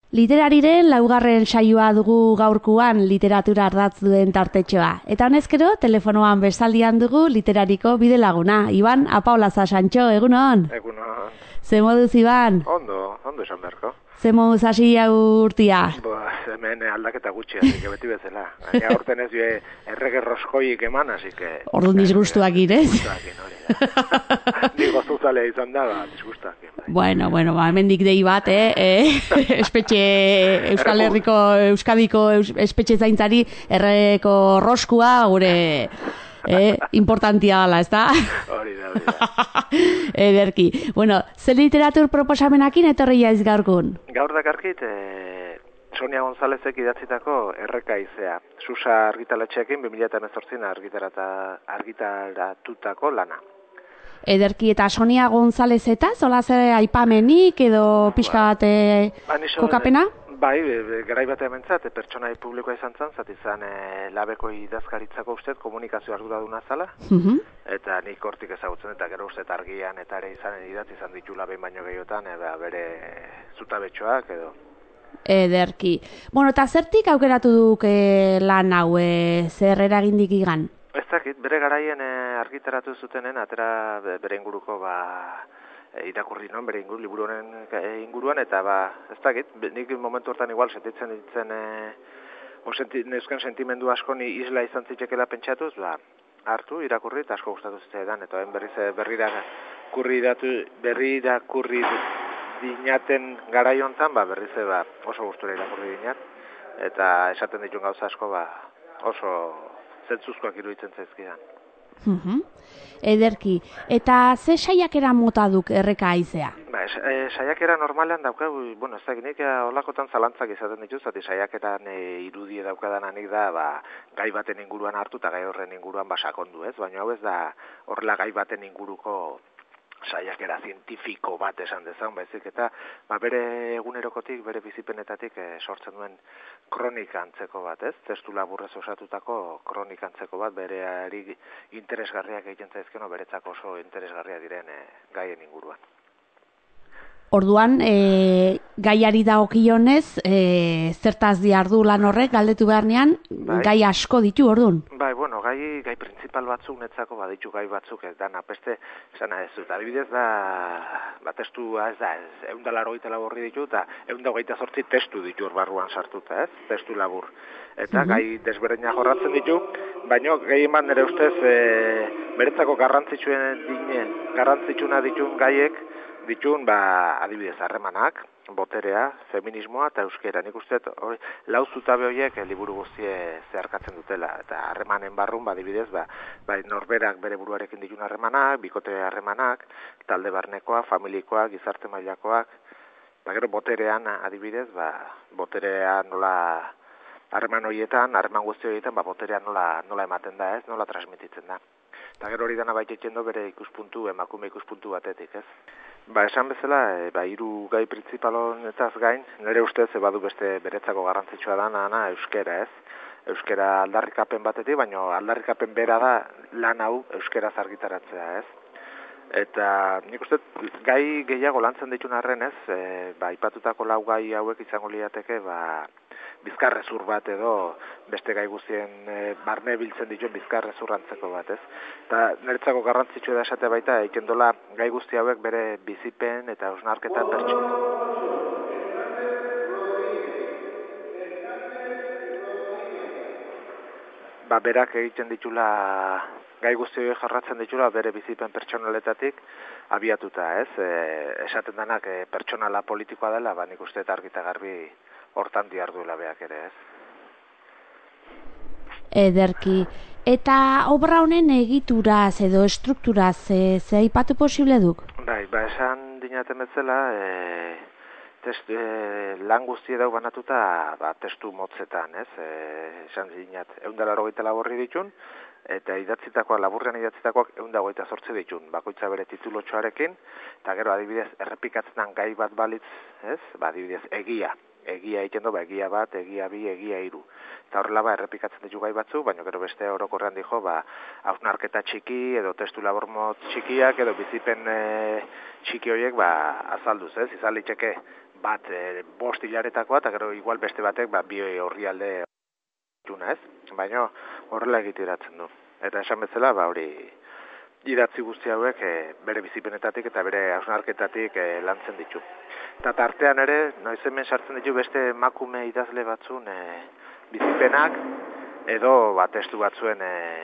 Literariren laugarren saioa dugu gaurkuan literatura ardatz duen tartetxoa. Eta honezkero, telefonoan bestaldian dugu literariko bidelaguna. Iban, Apaolaza Santxo, egunon? Egunon. Ze moduz, Iban? Ondo esan beharko. Ze moduz hasi urtia? Hemen aldaketa gutxi, así que beti bezala. Gaina aurten ez bie errege roskoik eman, así que... Orduan disgustuak irez? Disgustuak hori da. Ni gozuzalea izan da, disgustuak. Bueno, hemendik dei bat, espetxe Euskal Herriko, Euskadiko espetxe zaintzari erreko roskua gure importantia gala, ez da? Hori da. Ederki. Bueno, ze literatur proposamenakin etorri jaiz gaurkun? Gaur dakarkit, Sonia Gonzálezek idatzitako Errekaizea. Susa argitaletxeekin 2018 argitaratutako lana. Ederki, eta Sonia González eta zola zer aipamenik edo pixka bat kokapena? Bai, garai batean mentzat, pertsonai publikoa izan zen, zati zen labeko idazkaritzako ustez komunikazio arduraduna zala, eta nik hortik ezagutzen, eta gero ustez argian eta ere idatzi izan ditu labein baino gehiotan, bere zutabetxoak edo. Ederki. Bueno, eta zertik aukeratu duk lan hau, zer eragindik igan? Ez dakit, bere garaien argitaratu zutenen, atera bere inguruko irakurri non, bere liburu honen inguruan, eta ez dakit, nik momentu hortan igual sentitzen ditzen, neuzken sentimendu asko ni isla izan zitekela pentsatuz, hartu, irakurri, eta asko gustatu zitzaidan, eta berrirakurri dinaten garai hontan, berriz oso gustura irakurri dinat, eta esaten dituen gauza asko oso zentzuzkoak iruditzen zaizkidan. Ederki. Eta ze saiakera mota duk Errekaizea? Saiakera normalean daukau, ez dakit nik holakotan zalantzak izaten dituz, zati saiakeran irudie daukadanik da gai baten inguruan hartu eta gai horren inguruan sakondu, ez? Baina hau ez da horrela gai baten inguruko saiakera zientifiko bat esan dezan, baizik eta bere egunerokotik, bere bizipenetatik sortzen duen kronika antzeko bat, ez? Testu laburrez osatutako kronika antzeko bat, bereari interesgarriak egiten zaizkeno, beretzako oso interesgarria diren gaien inguruan. Orduan, gaiari dagokionez, zertaz diardu lan horrek, galdetu beharnean, gai asko ditu, orduan? Gai printzipal batzuk netzako baditu gai batzuk ez da, napeste, esan ez dut, adibidez testua ez da, 184 horri ditu, eta 128 testu ditu hor barruan sartuta, ez? Testu labur. Eta gai desberdinak jorratzen ditu, baina gehien bat nire ustez, beretzako garrantzitsuna dituen gaiek, ditun, adibidez, harremanak, boterea, feminismoa eta euskera. Nik uste, lau zutabe horiek liburu guztie zeharkatzen dutela. Eta harremanen barrun, adibidez, norberak bere buruarekin ditun harremanak, bikote harremanak, talde barnekoak, familikoak, gizarte mailakoak. Eta gero boterean, adibidez, boterea nola harreman horietan, harreman guzti horietan, boterea nola ematen da, ez? Nola transmititzen da. Eta gero hori dana baitetzen do bere emakume ikuspuntu batetik, ez? Esan bezala, hiru gai printzipalonetaz gain, nire ustez, badu beste beretzako garrantzitsua dana euskera, ez? Euskera aldarrikapen batetik, baina aldarrikapen bera da lan hau euskeraz argitaratzea, ez? Eta nik uste, gai gehiago lantzen ditun arren, ez? Aipatutako lau gai hauek izango lirateke, bizkarrezur bat edo beste gai guztien barne biltzen dituen bizkarrezur antzeko bat, ez? Eta niretzako garrantzitsua da esate baita, egiten dola gai guzti hauek bere bizipen eta hausnarketa berak egiten ditula, gai guzti hauek jarratzen ditula bere bizipen pertsonaletatik abiatuta, ez? Esaten denak pertsonala politikoa dela, nik uste eta argi eta garbi hortan diarduela beak ere, ez? Ederki. Eta obra honen egituraz edo estrukturaz ze aipatu posible duk? Esan dinaten betzela, lan guztie dau banatuta testu motzetan, ez? Esan dinat, 184 horri ditun, eta laburrean idatzitakoak 128 ditun, bakoitza bere titulotxoarekin, eta gero adibidez errepikatzen gai bat balitz, ez? Adibidez egia egiten du, egia bat, egia bi, egia hiru. Eta horrela errepikatzen ditu gai batzu, baina gero beste orokorrean dijo, hausnarketa txiki edo testu labormot txikiak edo bizipen txiki horiek azalduz, ez? Izan litzeke bat 5 hilaretakoa, eta gero igual beste batek bi orrialde duna, ez? Baina horrela egiteratzen du. Eta esan bezala, hori idatzi guzti hauek bere bizipenetatik eta bere hausnarketatik lantzen ditu. Eta tartean ere, noiz hemen sartzen ditu beste emakume idazle batzun bizipenak, edo testu batzuen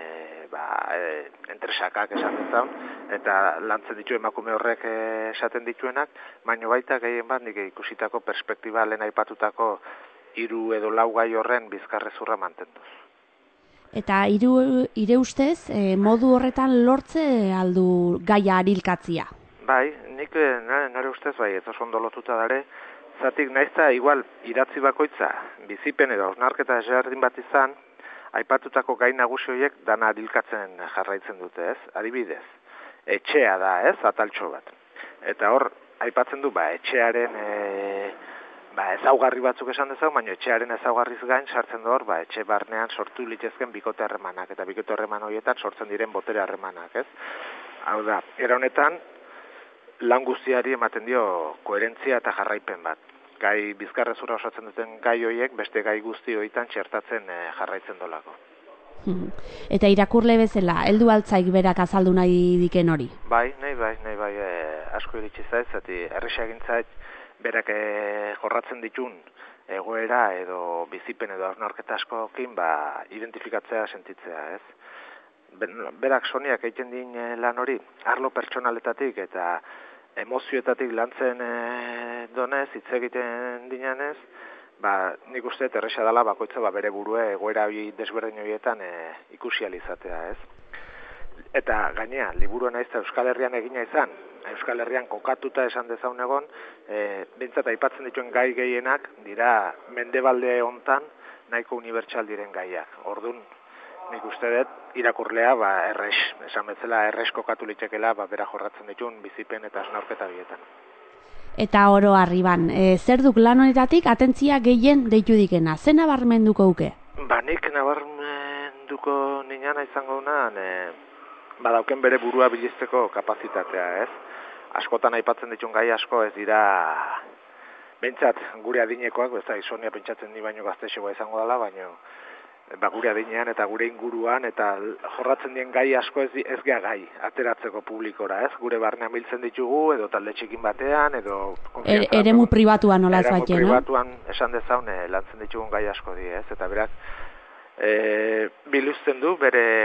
entresakak esan dezaun, eta lantzen ditu emakume horrek esaten dituenak, baina baita gehien bat nik ikusitako perspektiba lehen aipatutako 3 edo 4 gai horren bizkarrezurra mantenduz. Eta ire ustez, modu horretan lortze aldu gaia arilkatzia? Bai, nik nire ustez bai, ez oso ondo lotuta dare, zatik naizta igual idatzi bakoitza, bizipen edo hausnarketa ezberdin bat izan, aipatutako gai nagusi horiek dana arilkatzen jarraitzen dute, ez? Adibidez, etxea da, ez? Ataltxo bat. Eta hor, aipatzen du, etxearen ezaugarri batzuk esan dezau, baina etxearen ezaugarriz gain sartzen du hor, etxe barnean sortu litezken bikote harremanak, eta bikote harreman horietan sortzen diren botere harremanak, ez? Hau da, era honetan, lan guztiari ematen dio koherentzia eta jarraipen bat. Gai bizkarrezurra osatzen duten gai horiek, beste gai guzti horietan txertatzen jarraitzen dolako. Eta irakurle bezala, heldu altzaik berak azaldu nahi diken hori? Bai, nahi bai, asko iritsi zaiz, zati erresa egin zait, berak jorratzen ditun egoera edo bizipen edo hausnarketa askokin identifikatzea sentitzea, ez? Berak Soniak egiten din lan hori, arlo pertsonaletatik eta emozioetatik lantzen donez, hitz egiten dinanez, nik uste erresa dela bakoitza bere burue egoera desberdin horietan ikusi alizatea, ez? Eta gainea, liburua naiz Euskal Herrian egina izan, Euskal Herrian kokatuta esan dezaun egon, bintzat aipatzen dituen gai gehienak dira mendebalde hontan nahiko unibertsal diren gaiak. Orduan, nik uste dut irakurlea esan bezala erres kokatu litekela bera jorratzen dituen bizipen eta hausnarketa bietan. Eta oro arriban, zer duk lan honetatik atentzia gehien deitu dikena, zen nabarmenduko uke? Nik nabarmenduko ninana izango unan, badauken bere burua bilizteko kapazitatea, ez? Askotan aipatzen ditun gai asko ez dira, behintzat gure adinekoak, Sonia pentsatzen ni baino gaztexegoa izango dela, baino gure adinean eta gure inguruan, eta jorratzen dien gai asko ez gea gai, ateratzeko publikora, ez? Gure barnean biltzen ditugu, edo talde txikin batean, edo... Eremu pribatuan nola ez batien, no? Eremu pribatuan esan dezaun lantzen ditugun gai asko di, ez? Eta berak, biluzten du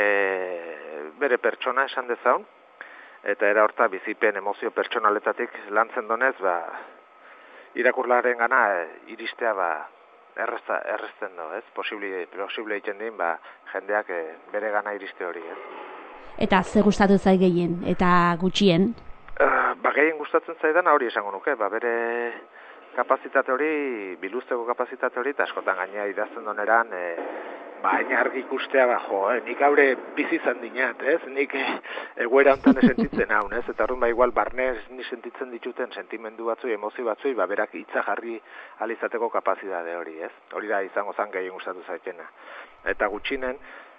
bere pertsona esan dezaun, eta era horta bizipen emozio pertsonaletatik lantzen donez, irakurlaren gana iristea errezten du, ez? Posible egiten din, jendeak bere gana iriste hori, ez? Eta ze gustatu zai gehien, eta gutxien? Gehien gustatzen zaidan hori esango nuke, bere kapazitate hori, biluzteko kapazitate hori, eta askotan gainea idazten doneran, hain argi ikustea, nik haure bizi izan dinat, ez? Nik egoera hontan sentitzen haun, ez? Eta horren igual barnez ni sentitzen dituten sentimendu batzui, emozio batzui, berak hitza jarri alizateko kapazitate hori, ez? Hori da izango zan gehien gustatu zaitena. Eta gutxinen,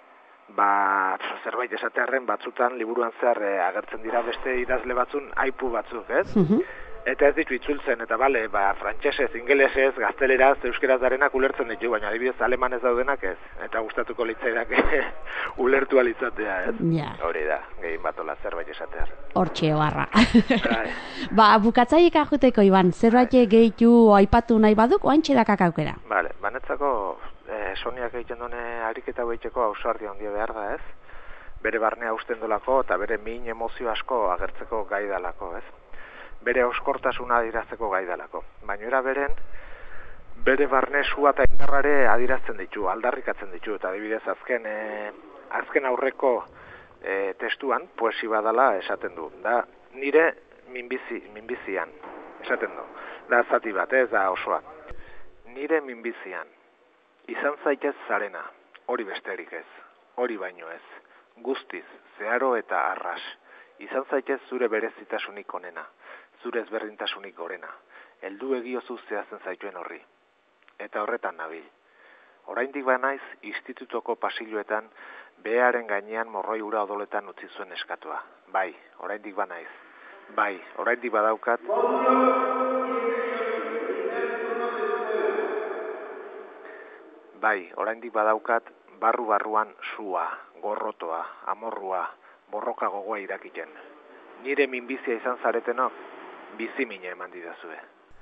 zerbait esatearren batzutan liburuan zehar agertzen dira beste idazle batzun aipu batzuk, ez? Eta ez ditu itzultzen, eta frantsesez, ingelesez, gazteleraz, euskeraz darenak ulertzen ditu, baina adibidez alemanez daudenak ez. Eta gustatuko litzaidak ulertu alitzatea, ez? Hori da, gehien batola zerbait esatear. Hortxe oharra. Bukatzaiek ajuteko, Iban, zerbait gehitu aipatu nahi baduk, oantxe dakak aukera. Banetzako Soniak egiten dune ariketa behiteko ausardia handia behar da, ez? Bere barnea usten dolako, eta bere min emozio asko agertzeko gai dalako, ez? Bere oskortasuna adirazteko gai dalako. Baina era bere barnesua eta indarrare adirazten ditu, aldarrikatzen ditu, eta adibidez azken aurreko testuan, poesi badala esaten du. Da, nire minbizian, esaten du. Da, zati bat, ez da osoa. Nire minbizian, izan zaitez zarena, hori besterik ez, hori baino ez, guztiz, zeharo eta arras, izan zaitez zure berezitasunik onena, zure ezberdintasunik gorena, heldu egiozu zehazten zaituen horri. Eta horretan nabil. Oraindik banaiz, institutoko pasiloetan, behearen gainean morroi ura odoletan utzi zuen eskatua. Bai, oraindik banaiz. Bai, oraindik badaukat. bai, oraindik badaukat barru-barruan sua, gorrotoa, amorrua, borroka gogoa irakiten. Nire minbizia izan zaretenok, bizimina eman didazue.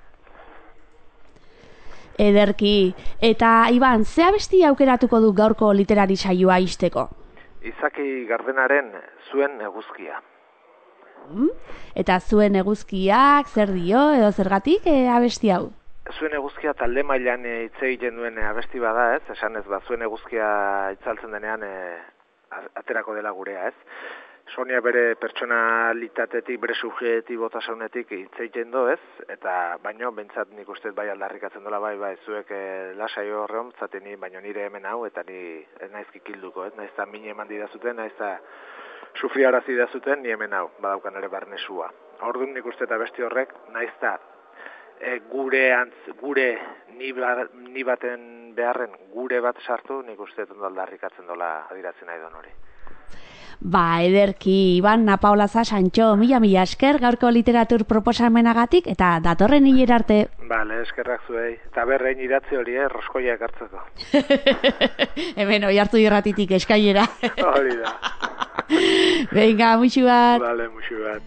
Ederki, eta Iban, ze abesti aukeratuko du gaurko literari saioa izteko? Izaki Gardenaren Zuen Eguzkia. Eta zuen eguzkiak zer dio edo zergatik abesti hau? Zuen Eguzkia talde mailan hitz egiten duen abesti bada, ez? Esan ez, zuen eguzkia itzaltzen denean aterako dela gurea, ez? Sonia bere pertsonalitatetik, bere subjektibotasunetik hitz egiten do, ez? Eta baino bentsat nik uste bai aldarrikatzen dola bai zuek lasai horreon zateni, baino nire hemen hau eta ni ez naiz kikilduko, ez? Naiz ta min eman didazuten, naiz ta sufriarazi didazuten, ni hemen hau badaukan ere barnesua. Orduan nik uste eta besti horrek naiz ta gure ni baten beharren gure bat sartu, nik uste ondo aldarrikatzen dola adiratzen nahi don hori. Ba, ederki, Iban Apaolaza Santxo, mila esker gaurko literatur proposamenagatik eta datorren hilera arte. Bale, eskerrak zuei. Eta berrein idatzi hori, roskoiak hartzeko. Hemen oi hartu irratitik eskailera. Hori da. Venga, muixu bat. Bale, muixu bat.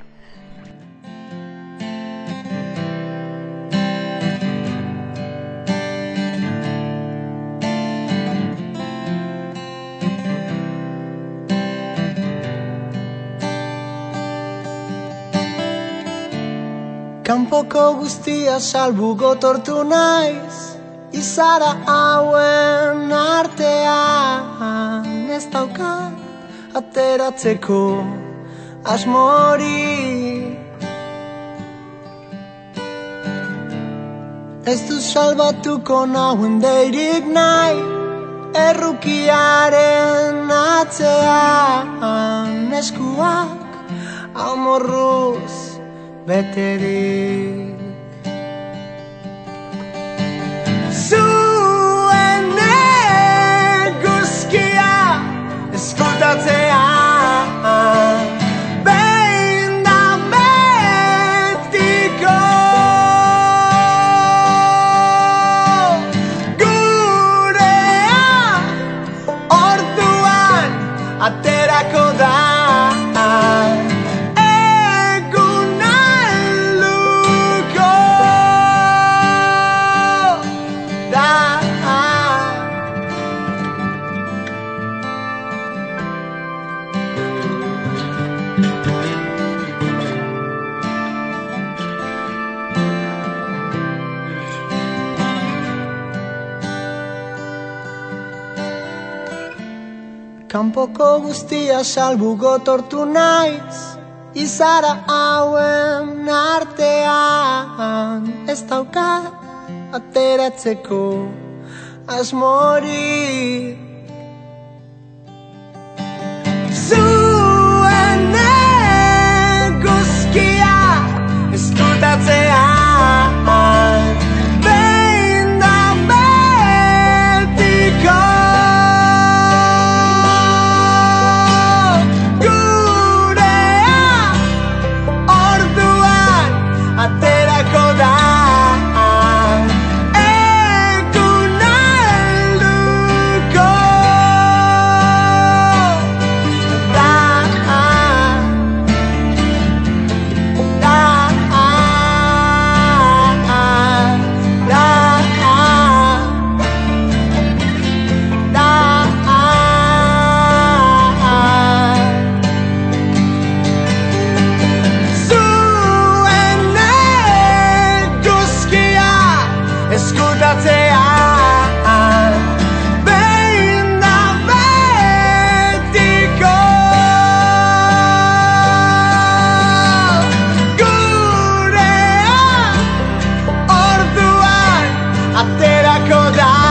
Kanpoko guztia salbu gotortu naiz, izara hauen artean ez daukat ateratzeko asmori. Ez du salbatuko nauen deirik nahi, errukiaren atzean eskuak amorruz beterik. Zuen eguzkia eskutatzean behin da betiko gurea orduan aterako da. Kanpoko guztia salbu gotortu naiz, izara hauen artean ez daukat ateratzeko asmori. Zuen eguzkia eskutatzean behin da betiko aterako da. Egun alduko da. Aterako da.